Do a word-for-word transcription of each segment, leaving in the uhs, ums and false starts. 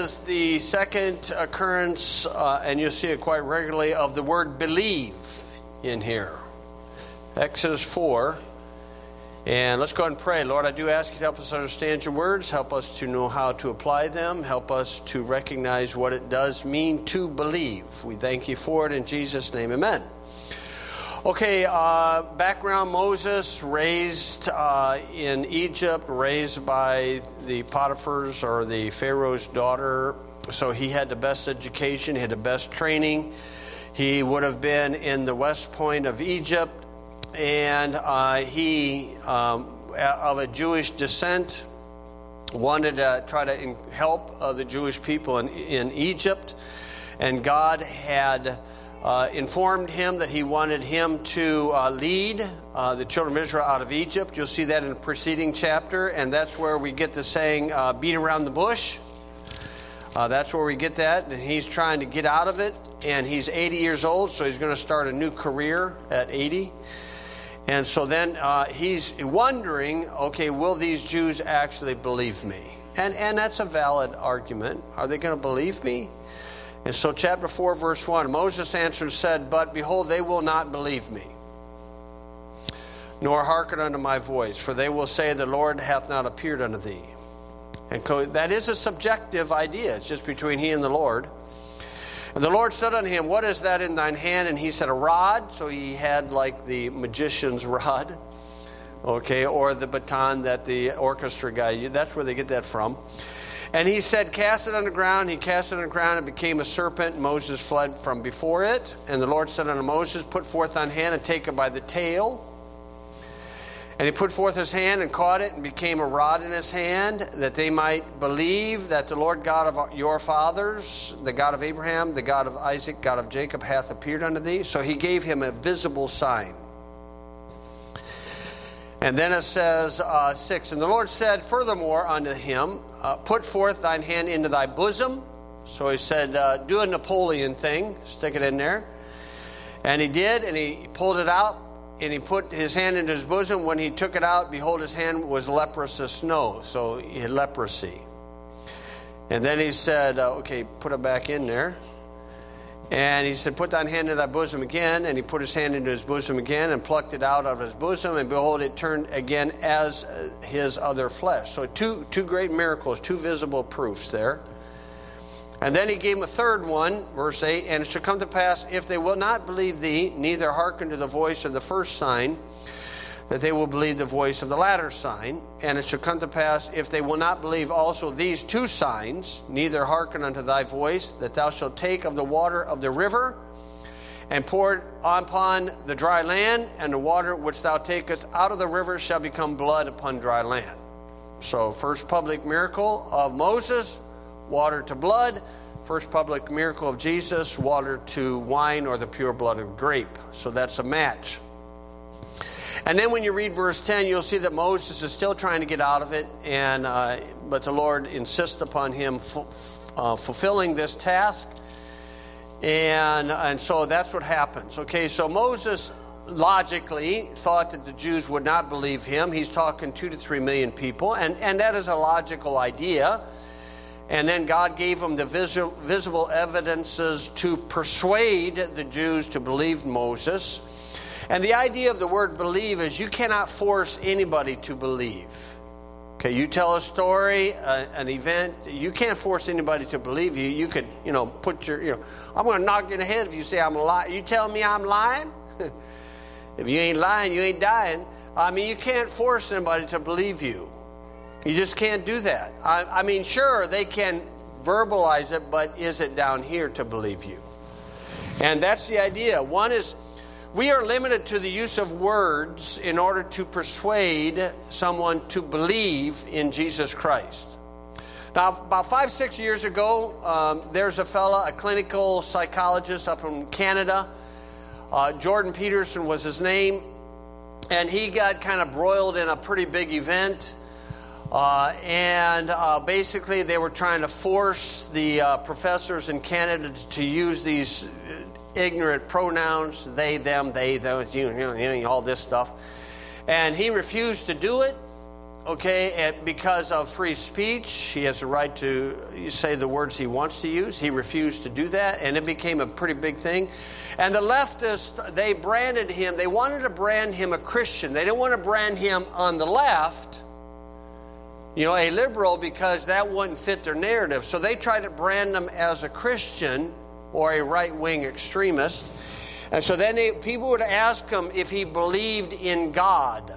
is the second occurrence, uh, and you'll see it quite regularly, of the word believe in here. Exodus four. And let's go ahead and pray. Lord, I do ask you to help us understand your words. Help us to know how to apply them. Help us to recognize what it does mean to believe. We thank you for it in Jesus' name. Amen. Okay, uh, background, Moses raised uh, in Egypt, raised by the Potiphar's or the Pharaoh's daughter. So he had the best education, he had the best training. He would have been in the West Point of Egypt. And uh, he, um, of a Jewish descent, wanted to try to in- help uh, the Jewish people in, in Egypt. And God had uh, informed him that he wanted him to uh, lead uh, the children of Israel out of Egypt. You'll see that in the preceding chapter. And that's where we get the saying, uh, beat around the bush. Uh, that's where we get that. And he's trying to get out of it. And he's eighty years old, so he's going to start a new career at eighty. And so then uh, he's wondering, okay, will these Jews actually believe me? And and that's a valid argument. Are they going to believe me? And so chapter four, verse one, Moses answered and said, but behold, they will not believe me, nor hearken unto my voice, for they will say, the Lord hath not appeared unto thee. And so that is a subjective idea. It's just between he and the Lord. And the Lord said unto him, what is that in thine hand? And he said, a rod. So he had like the magician's rod, okay, or the baton that the orchestra guy used. That's where they get that from. And he said, cast it on the ground. He cast it on the ground. It became a serpent. Moses fled from before it. And the Lord said unto Moses, put forth thine hand and take it by the tail. And he put forth his hand and caught it and became a rod in his hand, that they might believe that the Lord God of your fathers, the God of Abraham, the God of Isaac, God of Jacob, hath appeared unto thee. So he gave him a visible sign. And then it says, uh, six, and the Lord said furthermore unto him, uh, put forth thine hand into thy bosom. So he said, uh, do a Napoleon thing, stick it in there. And he did, and he pulled it out. And he put his hand into his bosom. When he took it out, behold, his hand was leprous as snow. So he had leprosy. And then he said, uh, okay, put it back in there. And he said, put thine hand into thy bosom again. And he put his hand into his bosom again and plucked it out of his bosom. And behold, it turned again as his other flesh. So two, two great miracles, two visible proofs there. And then he gave him a third one, verse eight, and it shall come to pass, if they will not believe thee, neither hearken to the voice of the first sign, that they will believe the voice of the latter sign. And it shall come to pass, if they will not believe also these two signs, neither hearken unto thy voice, that thou shalt take of the water of the river, and pour it upon the dry land, and the water which thou takest out of the river shall become blood upon dry land. So, first public miracle of Moses, water to blood. First public miracle of Jesus, water to wine or the pure blood of grape. So that's a match. And then when you read verse ten, you'll see that Moses is still trying to get out of it, and uh, but the Lord insists upon him fu- uh, fulfilling this task. And, and so that's what happens. Okay, so Moses logically thought that the Jews would not believe him. He's talking two to three million people, and, and that is a logical idea. And then God gave him the visual, visible evidences to persuade the Jews to believe Moses. And the idea of the word believe is you cannot force anybody to believe. Okay, you tell a story, uh, an event, you can't force anybody to believe you. You could, you know, put your, you know, I'm going to knock you in the head if you say I'm lying. You tell me I'm lying? If you ain't lying, you ain't dying. I mean, you can't force anybody to believe you. You just can't do that. I, I mean, sure, they can verbalize it, but is it down here to believe you? And that's the idea. One is, we are limited to the use of words in order to persuade someone to believe in Jesus Christ. Now, about five, six years ago, um, there's a fella, a clinical psychologist up in Canada. Uh, Jordan Peterson was his name. And he got kind of broiled in a pretty big event. Uh, and uh, basically they were trying to force the uh, professors in Canada to use these ignorant pronouns, they, them, they, those, you know, you know, all this stuff. And he refused to do it. okay, and because of free speech. He has the right to say the words he wants to use. He refused to do that, and it became a pretty big thing. And the leftists, they branded him, they wanted to brand him a Christian. They didn't want to brand him on the left, you know, a liberal, because that wouldn't fit their narrative. So they tried to brand him as a Christian or a right-wing extremist. And so then they, people would ask him if he believed in God.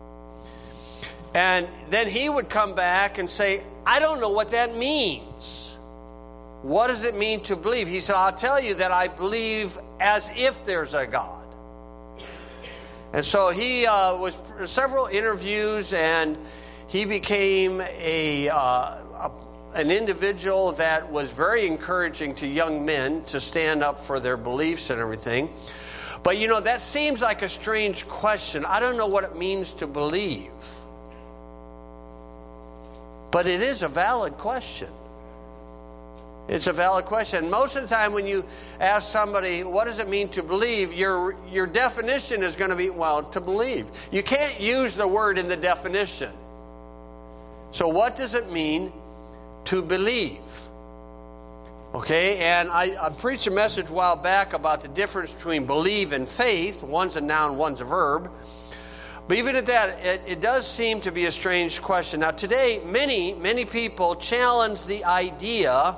And then he would come back and say, I don't know what that means. What does it mean to believe? He said, I'll tell you that I believe as if there's a God. And so he uh, was several interviews, and he became a, uh, a an individual that was very encouraging to young men to stand up for their beliefs and everything. But you know, that seems like a strange question. I don't know what it means to believe. But it is a valid question. It's a valid question. Most of the time when you ask somebody, what does it mean to believe, your, your definition is going to be, well, to believe. You can't use the word in the definition. So what does it mean to believe? Okay, and I, I preached a message a while back about the difference between believe and faith. One's a noun, one's a verb. But even at that, it, it does seem to be a strange question. Now today, many, many people challenge the idea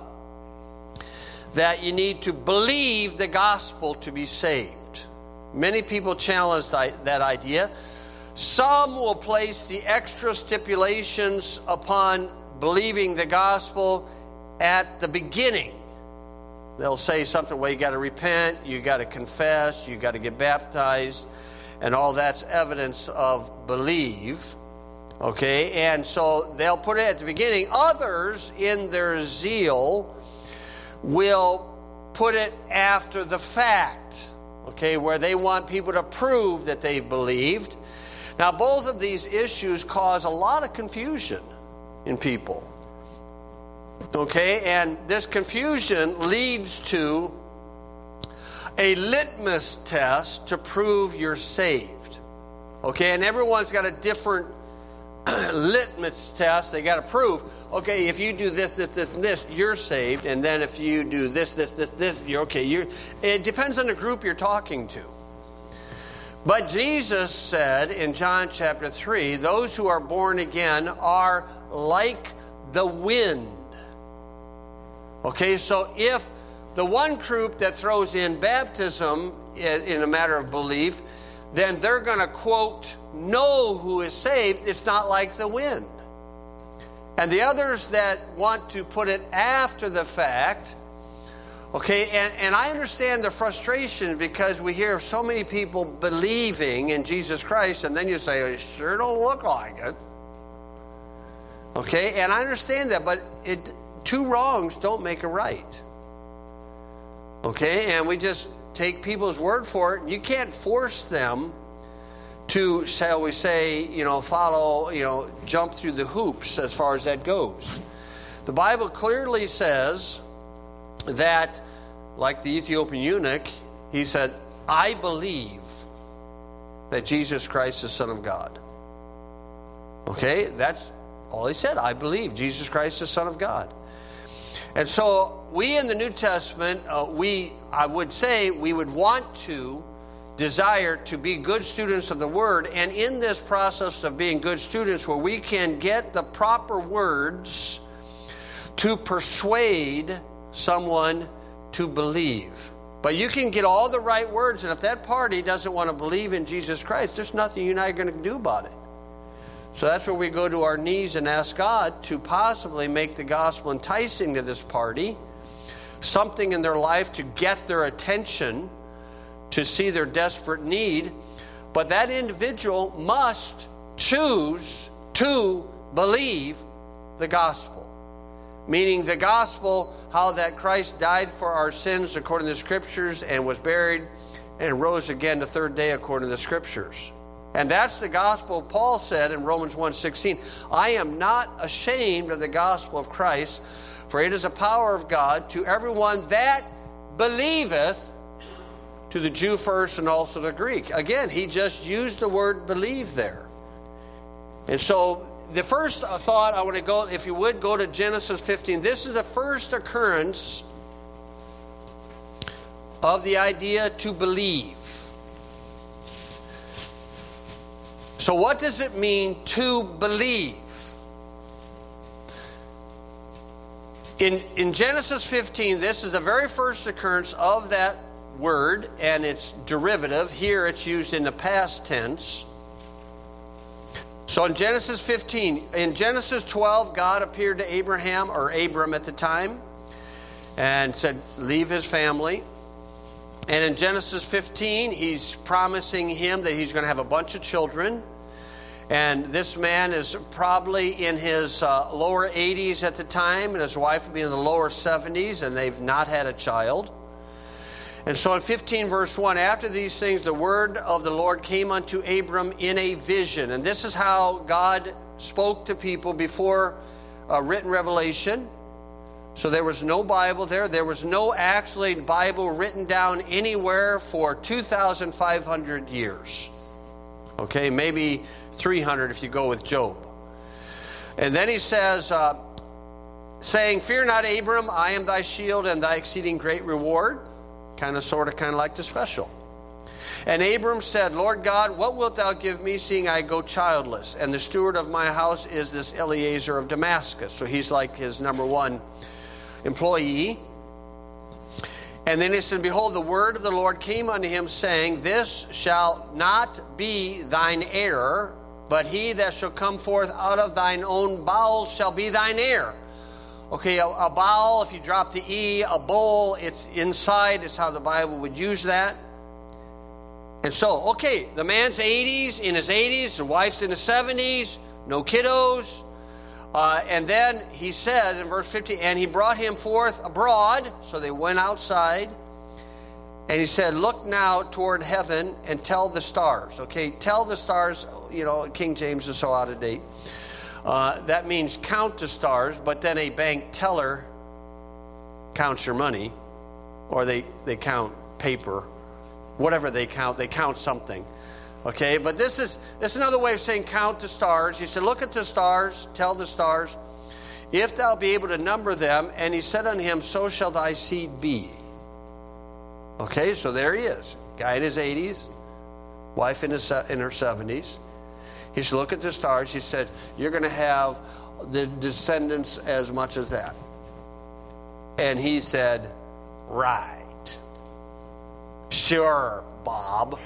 that you need to believe the gospel to be saved. Many people challenge that, that idea. Some will place the extra stipulations upon believing the gospel at the beginning. They'll say something, well, you got to repent, you got to confess, you got to get baptized, and all that's evidence of believe. Okay, and so they'll put it at the beginning. Others, in their zeal, will put it after the fact, okay, where they want people to prove that they've believed. Now, both of these issues cause a lot of confusion in people. Okay, and this confusion leads to a litmus test to prove you're saved. Okay, and everyone's got a different litmus test they got to prove. Okay, if you do this, this, this, and this, you're saved. And then if you do this, this, this, this, you're okay. You're, it depends on the group you're talking to. But Jesus said in John chapter three, those who are born again are like the wind. Okay, so if the one group that throws in baptism in a matter of belief, then they're going to, quote, know who is saved. It's not like the wind. And the others that want to put it after the fact, okay, and, and I understand the frustration because we hear of so many people believing in Jesus Christ, and then you say, it sure don't look like it. Okay, and I understand that, but it two wrongs don't make a right. Okay, and we just take people's word for it. You can't force them to, shall we say, you know, follow, you know, jump through the hoops as far as that goes. The Bible clearly says that, like the Ethiopian eunuch, he said, I believe that Jesus Christ is the Son of God. Okay, that's all he said. I believe Jesus Christ is the Son of God. And so we in the New Testament, uh, we, I would say, we would want to desire to be good students of the Word. And in this process of being good students, where we can get the proper words to persuade someone to believe. But you can get all the right words, and if that party doesn't want to believe in Jesus Christ, there's nothing you and I are going to do about it. So that's where we go to our knees and ask God to possibly make the gospel enticing to this party, something in their life to get their attention, to see their desperate need. But that individual must choose to believe the gospel. Meaning the gospel, how that Christ died for our sins according to the Scriptures and was buried and rose again the third day according to the Scriptures. And that's the gospel Paul said in Romans one sixteen. I am not ashamed of the gospel of Christ, for it is a power of God to everyone that believeth, to the Jew first and also the Greek. Again, he just used the word believe there. And so the first thought I want to go, if you would, go to Genesis fifteen. This is the first occurrence of the idea to believe. So what does it mean to believe? In, in Genesis fifteen, this is the very first occurrence of that word and its derivative. Here it's used in the past tense. So in Genesis fifteen, in Genesis twelve, God appeared to Abraham, or Abram at the time, and said, leave his family. And in Genesis fifteen, he's promising him that he's going to have a bunch of children. And this man is probably in his uh, lower eighties at the time, and his wife would be in the lower seventies, and they've not had a child. And so in fifteen verse one, after these things, the word of the Lord came unto Abram in a vision. And this is how God spoke to people before uh, written revelation. So there was no Bible there. There was no actually Bible written down anywhere for two thousand five hundred years. Okay, maybe three hundred if you go with Job. And then he says, uh, saying, fear not, Abram, I am thy shield and thy exceeding great reward. Kind of, sort of, kind of like the special. And Abram said, Lord God, what wilt thou give me, seeing I go childless? And the steward of my house is this Eliezer of Damascus. So he's like his number one employee. And then he said, behold, the word of the Lord came unto him, saying, this shall not be thine heir, but he that shall come forth out of thine own bowels shall be thine heir. Okay, a, a bowel, if you drop the E, a bowl, it's inside, is how the Bible would use that. And so, okay, the man's eighties, in his eighties, the wife's in his seventies, no kiddos. Uh, and then he said in verse fifty, and he brought him forth abroad, so they went outside. And he said, look now toward heaven and tell the stars. Okay, tell the stars, you know, King James is so out of date. Uh, that means count the stars, but then a bank teller counts your money, or they, they count paper, whatever they count, they count something. Okay, but this is this is another way of saying count the stars. He said, look at the stars, tell the stars, if thou be able to number them. And he said unto him, so shall thy seed be. Okay, so there he is, guy in his eighties, wife in, his, in her seventies. He said, look at the stars. He said, you're going to have the descendants as much as that. And he said, right. Sure, Bob.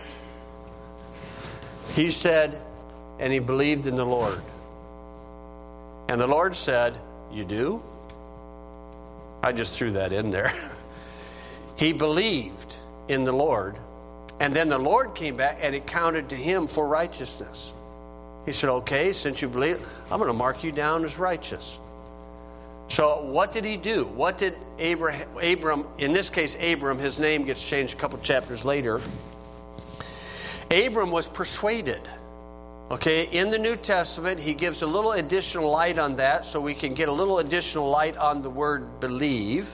He said, and he believed in the Lord. And the Lord said, you do? I just threw that in there. He believed in the Lord. And then the Lord came back and it counted to him for righteousness. He said, okay, since you believe, I'm going to mark you down as righteous. So what did he do? What did Abraham, Abram, in this case Abram, his name gets changed a couple chapters later. Abram was persuaded. Okay, in the New Testament, he gives a little additional light on that, so we can get a little additional light on the word believe.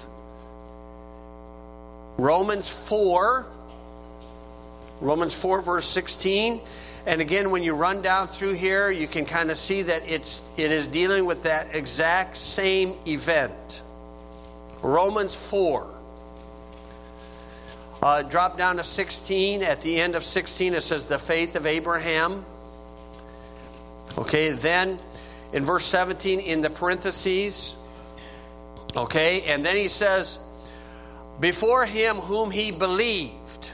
Romans four, Romans four verse sixteen. And again, when you run down through here, you can kind of see that it's it is dealing with that exact same event. Romans four. Uh, drop down to sixteen. At the end of sixteen, it says the faith of Abraham. Okay, then in verse seventeen, in the parentheses. Okay, and then he says, before him whom he believed,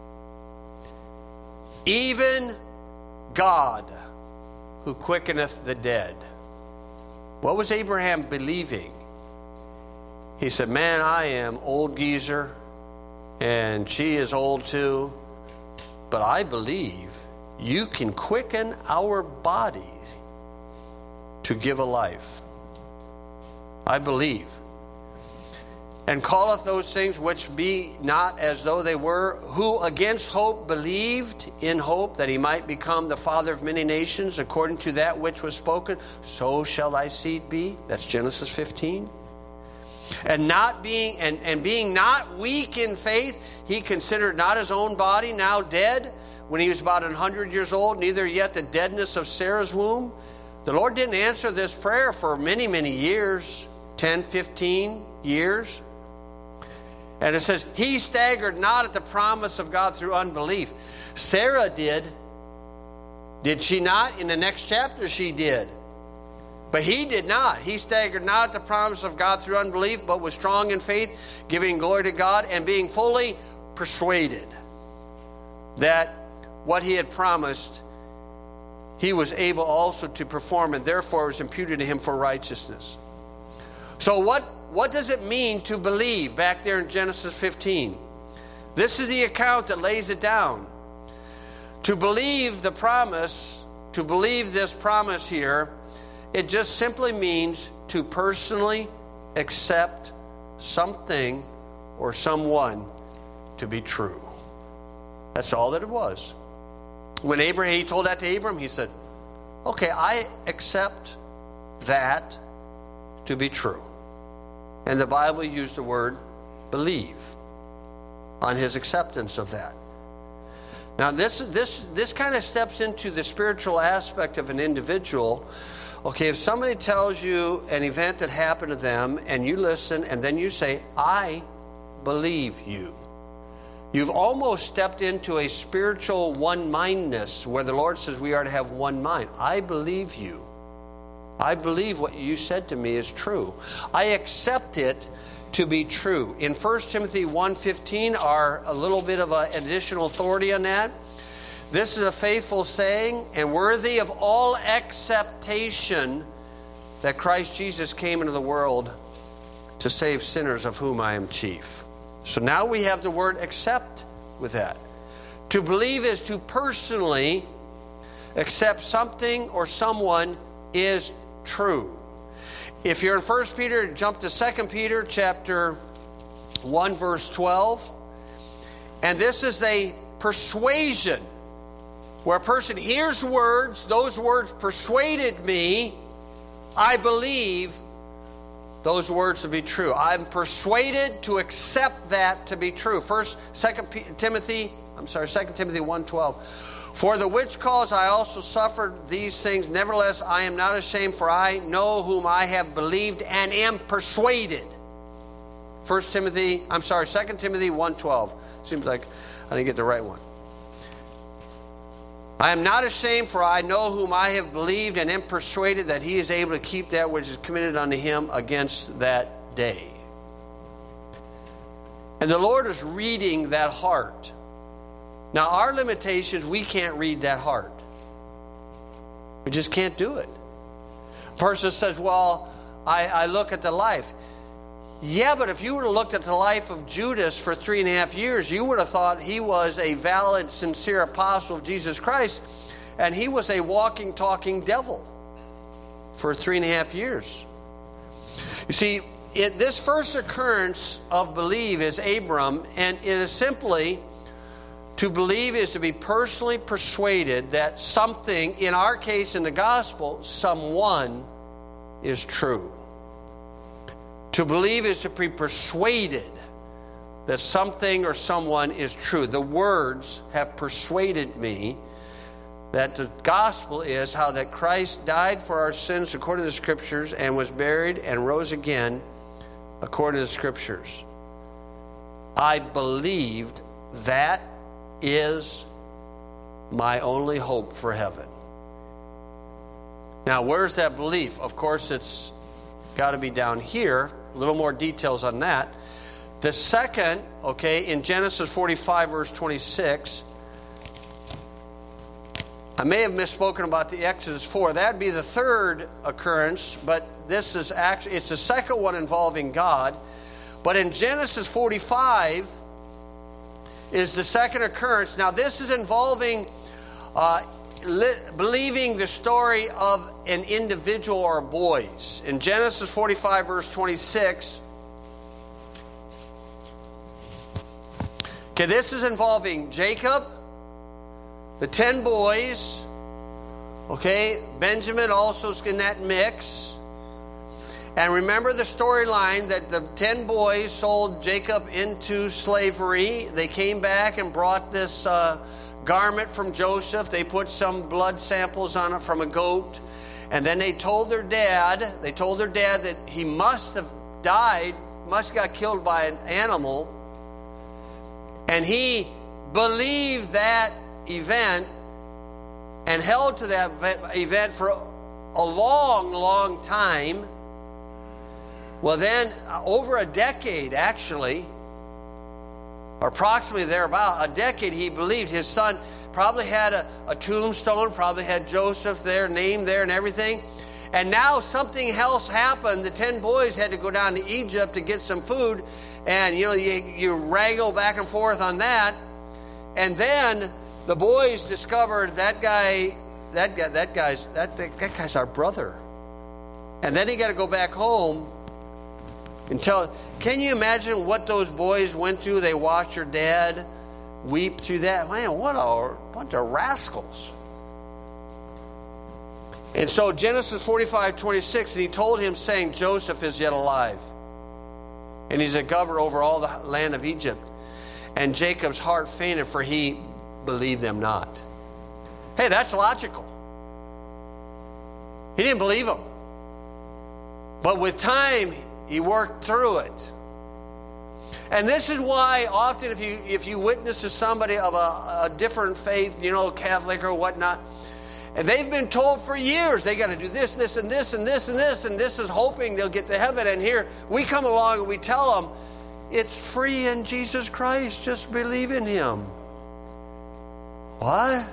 even God, who quickeneth the dead. What was Abraham believing? He said, man, I am old geezer, and she is old too, but I believe you can quicken our body to give a life. I believe. And calleth those things which be not as though they were, who against hope believed in hope that he might become the father of many nations, according to that which was spoken, so shall thy seed be. That's Genesis fifteen. And not being and, and being not weak in faith, he considered not his own body now dead, when he was about an hundred years old, neither yet the deadness of Sarah's womb. The Lord didn't answer this prayer for many, many years, ten, fifteen years. And it says, he staggered not at the promise of God through unbelief. Sarah did. Did she not? In the next chapter, she did. But he did not. He staggered not at the promise of God through unbelief, but was strong in faith, giving glory to God, and being fully persuaded that what he had promised, he was able also to perform, and therefore it was imputed to him for righteousness. So what, what does it mean to believe back there in Genesis fifteen? This is the account that lays it down. To believe the promise, to believe this promise here, it just simply means to personally accept something or someone to be true. That's all that it was. When Abraham, he told that to Abram, he said, okay, I accept that to be true. And the Bible used the word believe on his acceptance of that. Now this this this kind of steps into the spiritual aspect of an individual. Okay, if somebody tells you an event that happened to them and you listen and then you say, I believe you. You've almost stepped into a spiritual one-mindedness where the Lord says we are to have one mind. I believe you. I believe what you said to me is true. I accept it to be true. In First Timothy one fifteen, are a little bit of an additional authority on that. This is a faithful saying and worthy of all acceptation that Christ Jesus came into the world to save sinners, of whom I am chief. So now we have the word accept with that. To believe is to personally accept something or someone is true. If you're in First Peter, jump to Second Peter chapter one, verse twelve. And this is a persuasion, where a person hears words, those words persuaded me, I believe those words to be true. I'm persuaded to accept that to be true. First, Second Timothy, I'm sorry, Second Timothy one twelve. For the which cause I also suffered these things, nevertheless I am not ashamed, for I know whom I have believed and am persuaded. First Timothy, I'm sorry, Second Timothy one twelve. Seems like I didn't get the right one. I am not ashamed, for I know whom I have believed and am persuaded that he is able to keep that which is committed unto him against that day. And the Lord is reading that heart. Now, our limitations, we can't read that heart. We just can't do it. A person says, well, I, I look at the life. Yeah, but if you would have looked at the life of Judas for three and a half years, you would have thought he was a valid, sincere apostle of Jesus Christ, and he was a walking, talking devil for three and a half years. You see, it, this first occurrence of believe is Abram, and it is simply, to believe is to be personally persuaded that something, in our case in the gospel, someone is true. To believe is to be persuaded that something or someone is true. The words have persuaded me that the gospel is how that Christ died for our sins according to the Scriptures and was buried and rose again according to the Scriptures. I believed that is my only hope for heaven. Now, where's that belief? Of course, it's got to be down here. A little more details on that. The second, okay, in Genesis forty-five, verse twenty-six, I may have misspoken about the Exodus four. That'd be the third occurrence, but this is actually, it's the second one involving God. But in Genesis forty-five is the second occurrence. Now, this is involving uh, li- believing the story of an individual or boys. In Genesis forty-five, verse twenty-six, okay, this is involving Jacob, the ten boys, okay, Benjamin also is in that mix. And remember the storyline that the ten boys sold Jacob into slavery. They came back and brought this uh, garment from Joseph. They put some blood samples on it from a goat. And then they told their dad, they told their dad that he must have died, must have got killed by an animal. And he believed that event and held to that event for a long, long time. Well, then, over a decade, actually, or approximately thereabout, a decade, he believed his son probably had a, a tombstone, probably had Joseph there, name there and everything. And now something else happened. The ten boys had to go down to Egypt to get some food. And, you know, you, you wrangle back and forth on that. And then the boys discovered that guy, that guy, that guy's, that, that guy's our brother. And then he got to go back home and tell. Can you imagine what those boys went through? They watched their dad weep through that. Man, what a bunch of rascals. And so Genesis forty-five twenty-six, and he told him, saying, Joseph is yet alive, and he's a governor over all the land of Egypt. And Jacob's heart fainted, for he believed them not. Hey, that's logical. He didn't believe them. But with time, he worked through it. And this is why often if you if you witness to somebody of a, a different faith, you know, Catholic or whatnot, and they've been told for years they got to do this, this, and this, and this, and this, and this is hoping they'll get to heaven. And here we come along and we tell them, it's free in Jesus Christ. Just believe in Him. What?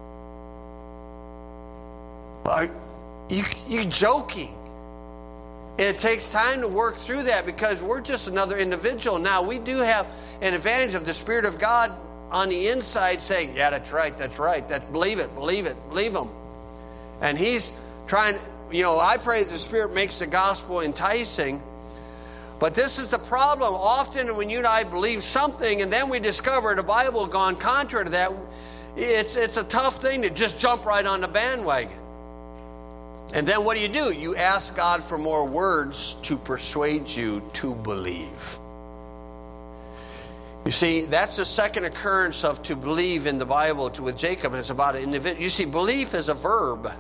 Are you you joking? It takes time to work through that because we're just another individual. Now, we do have an advantage of the Spirit of God on the inside saying, yeah, that's right, that's right, that, believe it, believe it, believe Him. And He's trying, you know, I pray the Spirit makes the gospel enticing. But this is the problem. Often when you and I believe something and then we discover the Bible gone contrary to that, it's, it's a tough thing to just jump right on the bandwagon. And then what do you do? You ask God for more words to persuade you to believe. You see, that's the second occurrence of to believe in the Bible to, with Jacob, and it's about an individual. You see, belief is a verb.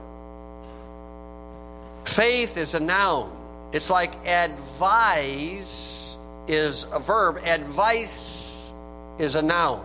Faith is a noun. It's like advise is a verb. Advice is a noun.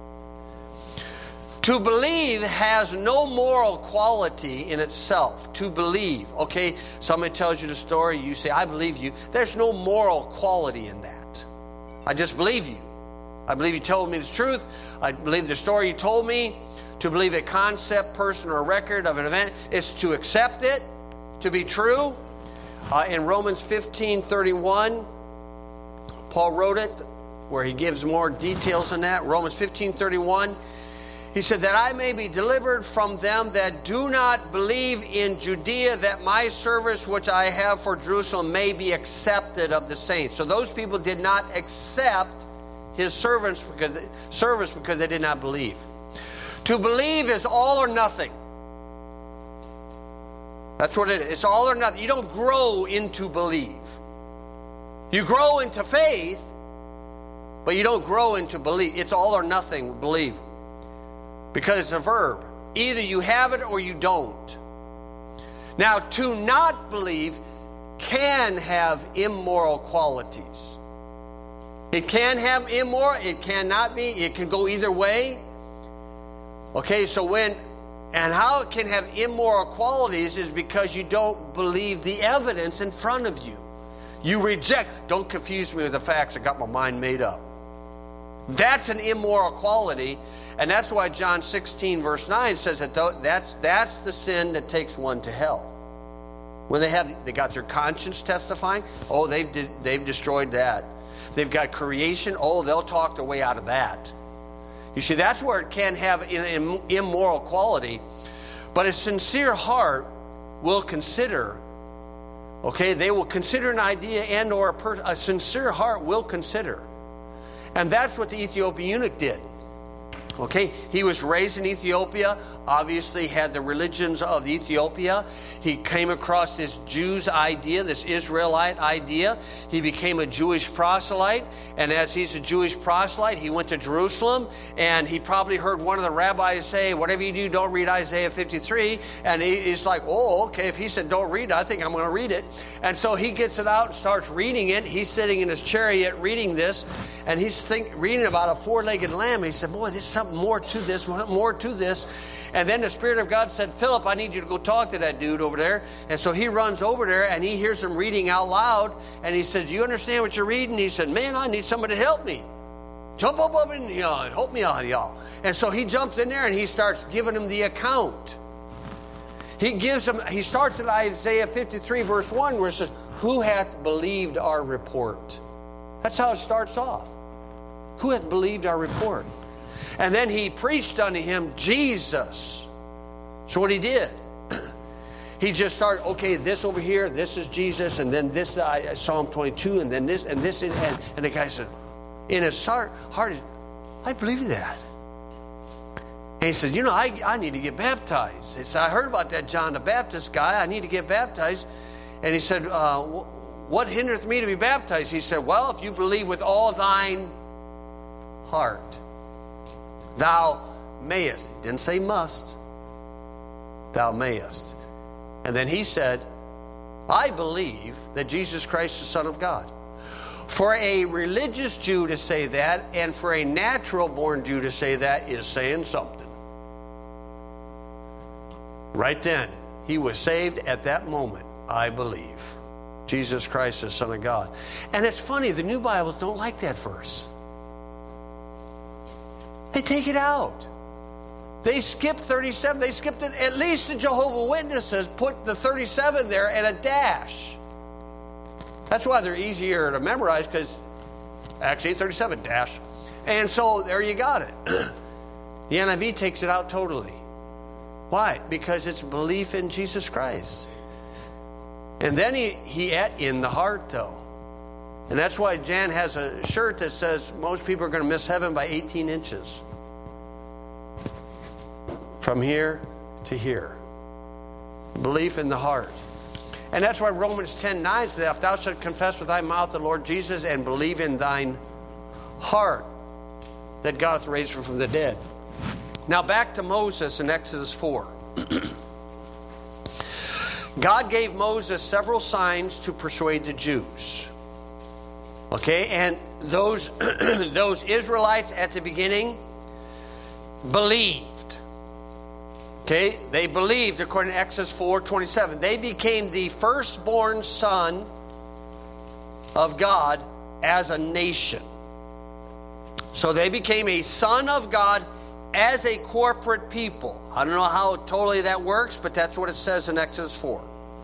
To believe has no moral quality in itself. To believe. Okay, somebody tells you the story, you say, I believe you. There's no moral quality in that. I just believe you. I believe you told me the truth. I believe the story you told me. To believe a concept, person, or a record of an event is to accept it to be true. Uh, in Romans fifteen thirty-one, Paul wrote it, where he gives more details on that. Romans fifteen thirty-one. He said, that I may be delivered from them that do not believe in Judea, that my service which I have for Jerusalem may be accepted of the saints. So those people did not accept his servants because, service because they did not believe. To believe is all or nothing. That's what it is. It's all or nothing. You don't grow into believe. You grow into faith, but you don't grow into believe. It's all or nothing, believe. Because it's a verb. Either you have it or you don't. Now, to not believe can have immoral qualities. It can have immoral, it cannot be, it can go either way. Okay, so when, and how it can have immoral qualities is because you don't believe the evidence in front of you. You reject, don't confuse me with the facts, I got my mind made up. That's an immoral quality, and that's why John sixteen verse nine says that that's that's the sin that takes one to hell. When they have they got their conscience testifying, oh they've did, they've destroyed that. They've got creation, oh they'll talk their way out of that. You see, that's where it can have an immoral quality, but a sincere heart will consider. Okay, they will consider an idea and or a person. A sincere heart will consider. And that's what the Ethiopian eunuch did. Okay, he was raised in Ethiopia, obviously had the religions of Ethiopia. He came across this Jews idea, this Israelite idea. He became a Jewish proselyte, and as he's a Jewish proselyte, he went to Jerusalem, and he probably heard one of the rabbis say, whatever you do, don't read Isaiah fifty-three, and he, he's like, oh, okay, if he said don't read it, I think I'm going to read it. And so he gets it out and starts reading it. He's sitting in his chariot reading this, and he's think, reading about a four-legged lamb. He said, boy, there's something more to this, more to this. And then the Spirit of God said, Philip, I need you to go talk to that dude over there. And so he runs over there, and he hears him reading out loud. And he says, do you understand what you're reading? He said, man, I need somebody to help me. Jump up, up and you know, help me out, y'all. And so he jumps in there, and he starts giving him the account. He gives him, he starts at Isaiah fifty-three, verse one, where it says, who hath believed our report? That's how it starts off. Who hath believed our report? And then he preached unto him Jesus. That's what he did. He just started, okay, this over here, this is Jesus, and then this, uh, Psalm twenty-two, and then this, and this, and, and the guy said, in his heart, heart, I believe that. And he said, you know, I, I need to get baptized. He said, I heard about that John the Baptist guy. I need to get baptized. And he said, uh, what hindereth me to be baptized? He said, well, if you believe with all thine heart, thou mayest. He didn't say must. Thou mayest. And then he said, I believe that Jesus Christ is the Son of God. For a religious Jew to say that, and for a natural-born Jew to say that, is saying something. Right then, he was saved at that moment. I believe Jesus Christ is the Son of God. And it's funny, the new Bibles don't like that verse. They take it out. They skipped thirty-seven. They skipped it. At least the Jehovah's Witnesses put the thirty-seven there and a dash. That's why they're easier to memorize, because Acts eight thirty-seven dash. And so there you got it. The N I V takes it out totally. Why? Because it's belief in Jesus Christ. And then he, he at in the heart, though. And that's why Jan has a shirt that says most people are going to miss heaven by eighteen inches. From here to here. Belief in the heart. And that's why Romans ten nine says, if thou shalt confess with thy mouth the Lord Jesus and believe in thine heart that God hath raised him from the dead. Now back to Moses in Exodus four. God gave Moses several signs to persuade the Jews. Okay, and those those Israelites at the beginning believed. Okay, they believed according to Exodus four twenty-seven. They became the firstborn son of God as a nation. So they became a son of God as a corporate people. I don't know how totally that works, but that's what it says in Exodus four.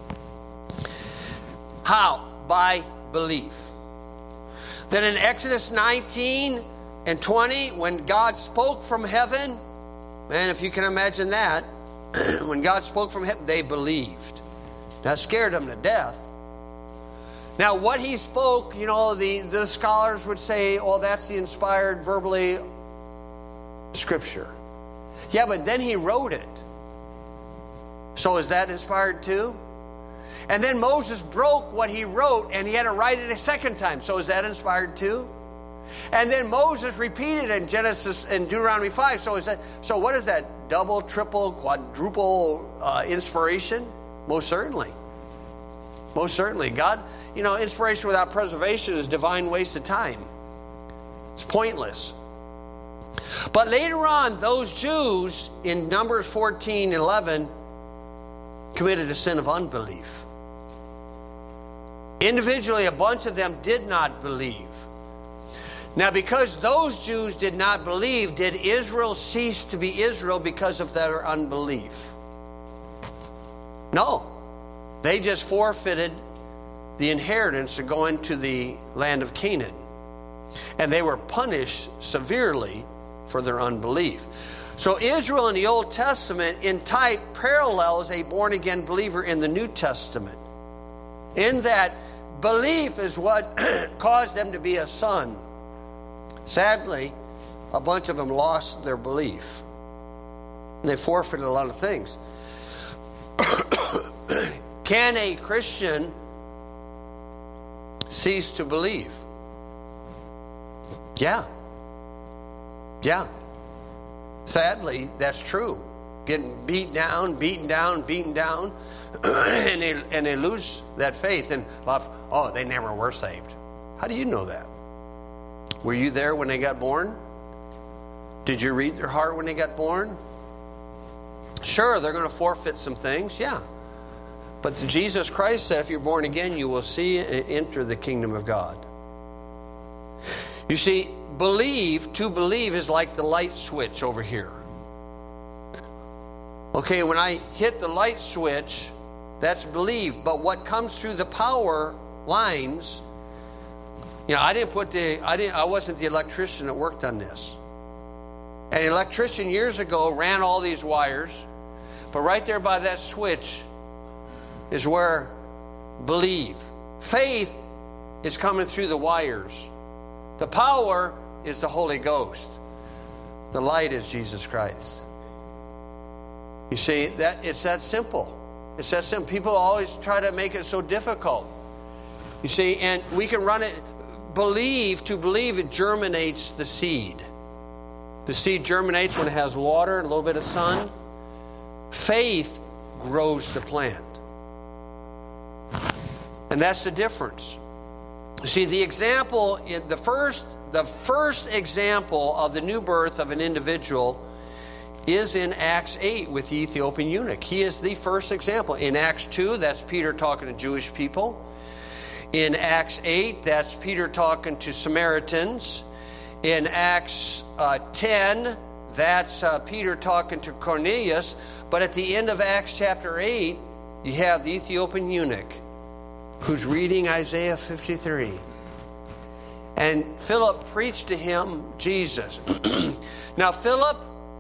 How? By belief. Then in Exodus nineteen and twenty, when God spoke from heaven, man, if you can imagine that, when God spoke from heaven, they believed. That scared them to death. Now, what he spoke, you know, the, the scholars would say, oh, that's the inspired verbally scripture. Yeah, but then he wrote it. So is that inspired too? And then Moses broke what he wrote, and he had to write it a second time. So is that inspired too? And then Moses repeated in Genesis and Deuteronomy five. So is that? So what is that? Double, triple, quadruple uh, inspiration? Most certainly. Most certainly. God, you know, inspiration without preservation is divine waste of time. It's pointless. But later on, those Jews in Numbers fourteen eleven committed a sin of unbelief. Individually, a bunch of them did not believe. Now, because those Jews did not believe, did Israel cease to be Israel because of their unbelief? No. They just forfeited the inheritance to go into the land of Canaan. And they were punished severely for their unbelief. So Israel in the Old Testament, in type, parallels a born-again believer in the New Testament. In that belief is what caused them to be a son. Sadly, a bunch of them lost their belief. And they forfeited a lot of things. Can a Christian cease to believe? Yeah. Yeah. Sadly, that's true. Getting beat down, beaten down, beaten down, and they and they lose that faith. And a lot of, oh, they never were saved. How do you know that? Were you there when they got born? Did you read their heart when they got born? Sure, they're going to forfeit some things, yeah. But Jesus Christ said, if you're born again, you will see and enter the kingdom of God. You see, believe, to believe is like the light switch over here. Okay, when I hit the light switch, that's believe. But what comes through the power lines, you know, I didn't put the, I didn't, I wasn't the electrician that worked on this. An electrician years ago ran all these wires, but right there by that switch is where believe. Faith is coming through the wires. The power is the Holy Ghost. The light is Jesus Christ. You see, that it's that simple. It's that simple. People always try to make it so difficult. You see, and we can run it. Believe, to believe, it germinates the seed. The seed germinates when it has water and a little bit of sun. Faith grows the plant. And that's the difference. See, the example, in the first, the first example of the new birth of an individual is in Acts eight with the Ethiopian eunuch. He is the first example. In Acts two, that's Peter talking to Jewish people. In Acts eight, that's Peter talking to Samaritans. In Acts uh, ten, that's uh, Peter talking to Cornelius. But at the end of Acts chapter eight, you have the Ethiopian eunuch who's reading Isaiah fifty-three. And Philip preached to him Jesus. Now, Philip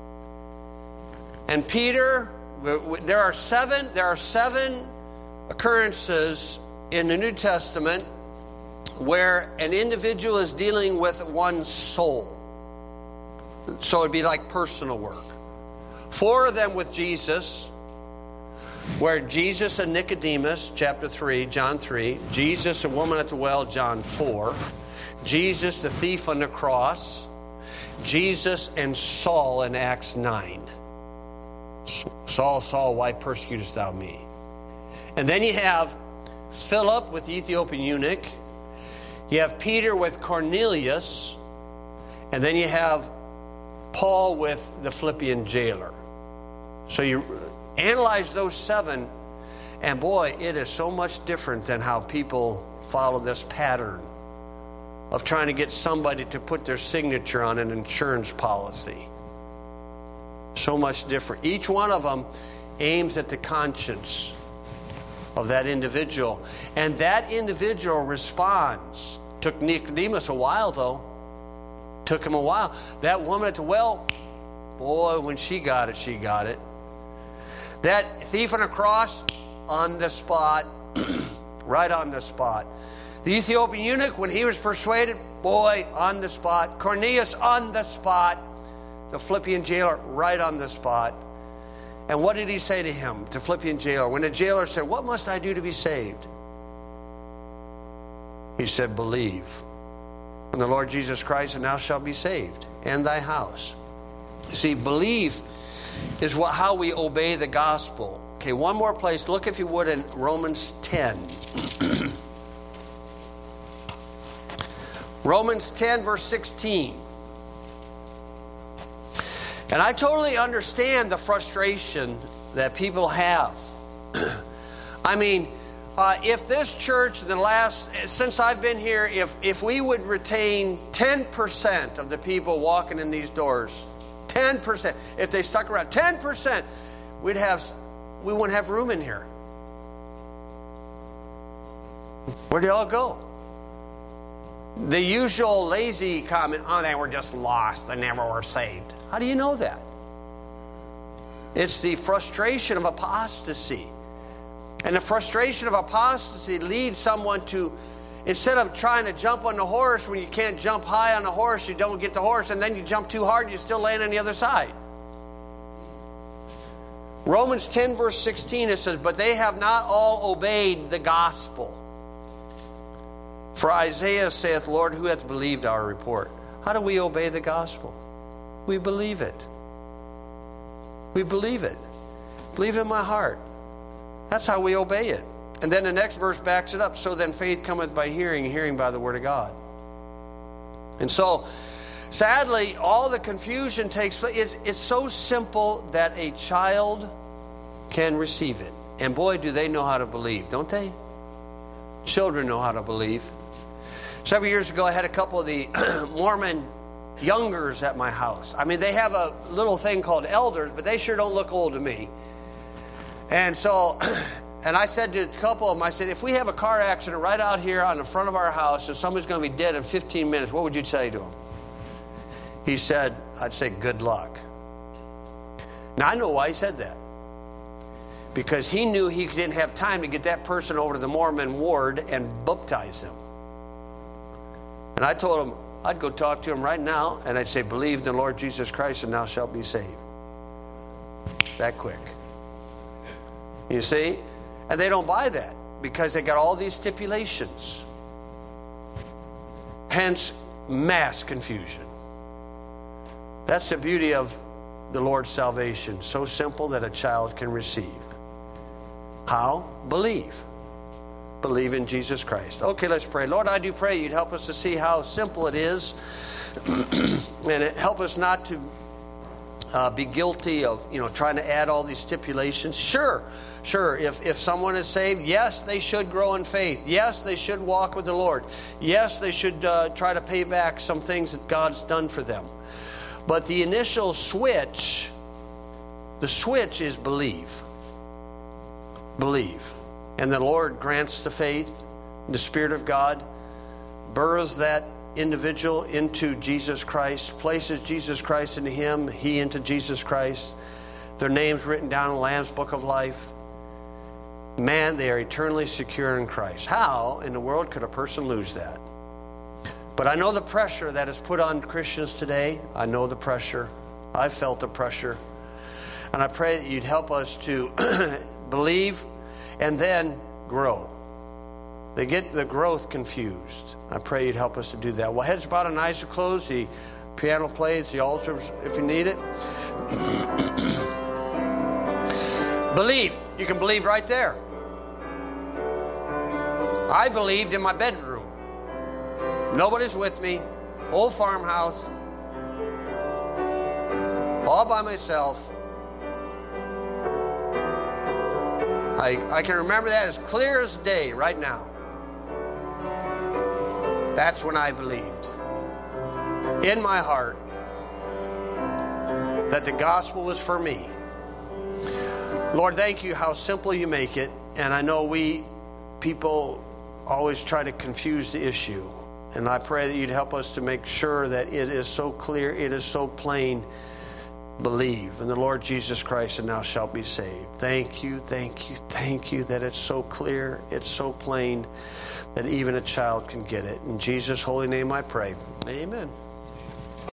and Peter, there are seven, there are seven occurrences in the New Testament where an individual is dealing with one's soul. So it'd be like personal work. Four of them with Jesus, where Jesus and Nicodemus, chapter three, John three, Jesus, a woman at the well, John four, Jesus, the thief on the cross, Jesus and Saul in Acts nine. Saul, Saul, why persecutest thou me? And then you have Philip with the Ethiopian eunuch. You have Peter with Cornelius. And then you have Paul with the Philippian jailer. So you analyze those seven, and boy, it is so much different than how people follow this pattern of trying to get somebody to put their signature on an insurance policy. So much different. Each one of them aims at the conscience of that individual. And that individual responds. Took Nicodemus a while, though. Took him a while. That woman at the well, boy, when she got it, she got it. That thief on the cross, on the spot. Right on the spot. The Ethiopian eunuch, when he was persuaded, boy, on the spot. Cornelius, on the spot. The Philippian jailer, right on the spot. And what did he say to him, to Philippian jailer? When the jailer said, what must I do to be saved? He said, believe in the Lord Jesus Christ, and thou shalt be saved, and thy house. See, believe is what, how we obey the gospel. Okay, one more place. Look, if you would, in Romans ten. Romans ten, verse sixteen. And I totally understand the frustration that people have. I mean, uh, if this church, the last, since I've been here, if, if we would retain ten percent of the people walking in these doors, ten percent, if they stuck around, ten percent, we'd have, we wouldn't have room in here. Where'd they all go? The usual lazy comment, oh, they were just lost, they never were saved. How do you know that? It's the frustration of apostasy. And the frustration of apostasy leads someone to instead of trying to jump on the horse, when you can't jump high on the horse, you don't get the horse, and then you jump too hard, you still land on the other side. Romans ten, verse sixteen, it says, but they have not all obeyed the gospel. For Isaiah saith, Lord, who hath believed our report? How do we obey the gospel? We believe it. We believe it. Believe in my heart. That's how we obey it. And then the next verse backs it up. So then faith cometh by hearing, hearing by the word of God. And so, sadly, all the confusion takes place. It's, it's so simple that a child can receive it. And boy, do they know how to believe, don't they? Children know how to believe. Several years ago, I had a couple of the Mormon youngers at my house. I mean, they have a little thing called elders, but they sure don't look old to me. And so, and I said to a couple of them, I said, if we have a car accident right out here on the front of our house and somebody's going to be dead in fifteen minutes, what would you say to them? He said, I'd say, good luck. Now, I know why he said that. Because he knew he didn't have time to get that person over to the Mormon ward and baptize them. And I told him, I'd go talk to him right now, and I'd say, believe in the Lord Jesus Christ, and thou shalt be saved. That quick. You see? And they don't buy that, because they got all these stipulations. Hence, mass confusion. That's the beauty of the Lord's salvation. So simple that a child can receive. How? Believe. Believe in Jesus Christ. Okay, let's pray. Lord, I do pray you'd help us to see how simple it is. And help us not to uh, be guilty of, you know, trying to add all these stipulations. Sure, sure. If, if someone is saved, yes, they should grow in faith. Yes, they should walk with the Lord. Yes, they should uh, try to pay back some things that God's done for them. But the initial switch, the switch is believe. Believe. And the Lord grants the faith. The Spirit of God burrows that individual into Jesus Christ, places Jesus Christ into him, he into Jesus Christ. Their names written down in the Lamb's Book of Life. Man, they are eternally secure in Christ. How in the world could a person lose that? But I know the pressure that is put on Christians today. I know the pressure. I've felt the pressure. And I pray that you'd help us to believe and then grow. They get the growth confused. I pray you'd help us to do that. Well, heads bowed and eyes are closed. The piano plays, the altar if you need it. Believe. You can believe right there. I believed in my bedroom. Nobody's with me. Old farmhouse. All by myself. I, I can remember that as clear as day right now. That's when I believed in my heart that the gospel was for me. Lord, thank you how simple you make it. And I know we people always try to confuse the issue. And I pray that you'd help us to make sure that it is so clear, it is so plain. Believe in the Lord Jesus Christ and thou shalt be saved. Thank you, thank you, thank you that it's so clear, it's so plain that even a child can get it. In Jesus' holy name I pray. Amen.